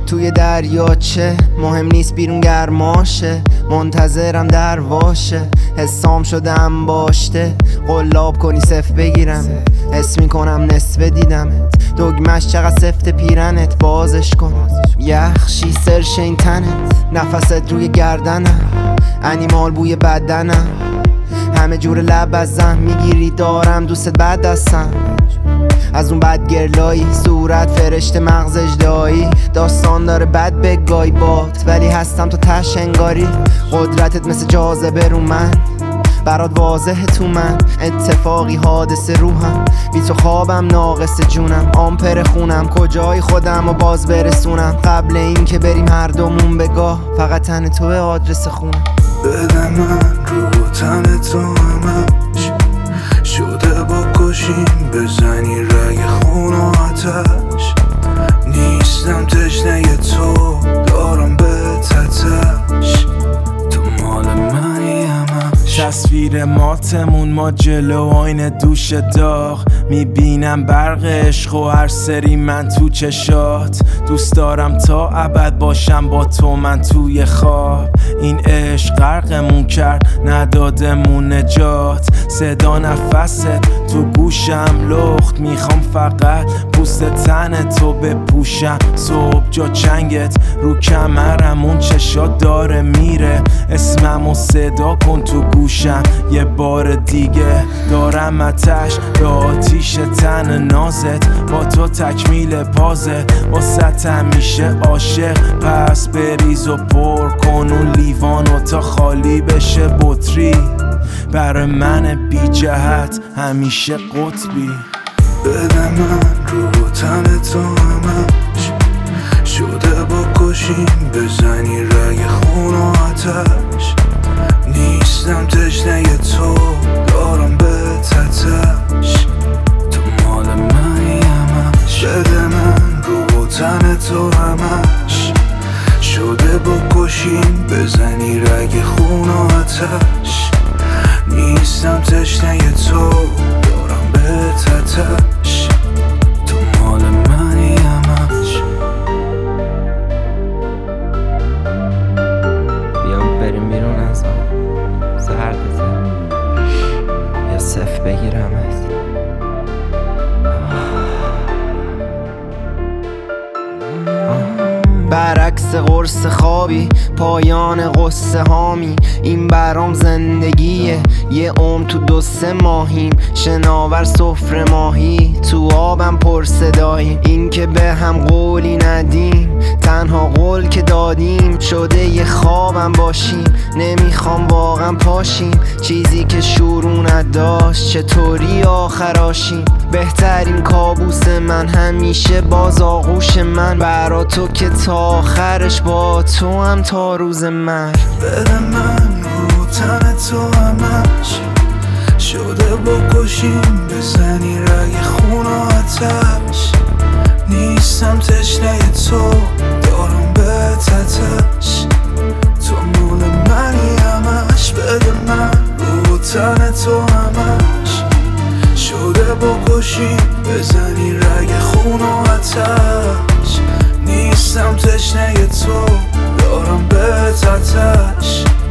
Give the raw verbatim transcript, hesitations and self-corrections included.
توی دریاچه مهم نیست بیرون گرماشه، منتظرم در واشه، حسام شدم باشته، قلاب کنی صف بگیرم، حس میکنم نصف دیدمت، دگمش چقدر سفت پیرنت، بازش کن یخشی سرش این تنت، نفست روی گردنم، انیمال بوی بدنم، همه جور لب ازم میگیری دارم دوست بد دستم، از اون بد گرلایی صورت فرشته مغز اجدایی، داستان داره بد بگای بات ولی هستم تو تش انگاری، قدرتت مثل جاذبه رو من برات واضحه تو من، اتفاقی حادثه روحم، بی تو خوابم ناقص جونم، آمپر خونم کجای خودم و باز برسونم، قبل این که بریم هر دومون بگاه فقط تن تو آدرس خونم. بده من رو تن تو همش شده با کشیم بزنی رگ خون و آتش، نیستم تشنه تو دارم به تتش، تو مال منی همش. تصویر ماتمون ما جلو آینه دوش داغ، میبینم برق عشق و هر سری من تو چشات، دوست دارم تا ابد باشم با تو من توی خواب، این عشق غرقمون کرد ندادمون نجات، صدا نفست تو گوشم لخت، میخوام فقط پوست تن تو بپوشم، صبح جا چنگت رو کمرم اون چشات داره میره، اسممو صدا کن تو گوشم یه بار دیگه، دارم آتش به آتیش تن نازت، با تو تکمیل پازه واسه همیشه عاشق، پس بریز و پر کن اون لیوانو تا خالی بشه بطری، برای من بی جهت همیشه قطبی. بده من رو تن تو همش شده با کشیم بزنی رگ خون و آتش، نیستم تشنه تو دارم به تتش، تو مال منی همش. بده من رو تن تو همش شده با کشیم بزنی رگ خون و آتش، نیستم تشنه تو دارم به تتش، تو مال منی همش. بیا بریم بیرون از آن زردته، یا صف بگیرمت. برعکس قرص خوابی پایان قصه هامی، این برام زندگیه یه عمر تو دو سه ماهیم، شناور سفره ماهی تو آبم پر صداییم، این که به هم قولی ندیم تنها قول که دادیم، شده یه خوابم باشیم نمیخوام واقعا پاشیم، چیزی که شروع نداشت چطوری آخراشیم، بهترین کابوس من همیشه باز آغوش من، برا تو که تا آخرش با تو هم تا روز مرگ. بده من رو تن تو همش شده با کشیم بزنی رگ خون و آتش، نیستم تشنه تو دارم به تتش، تو مال منی همش. بده من رو تن تو همش شده با کشیم بزنی رگ خون و آتش، نیستم تشنه تو دارم به تتش.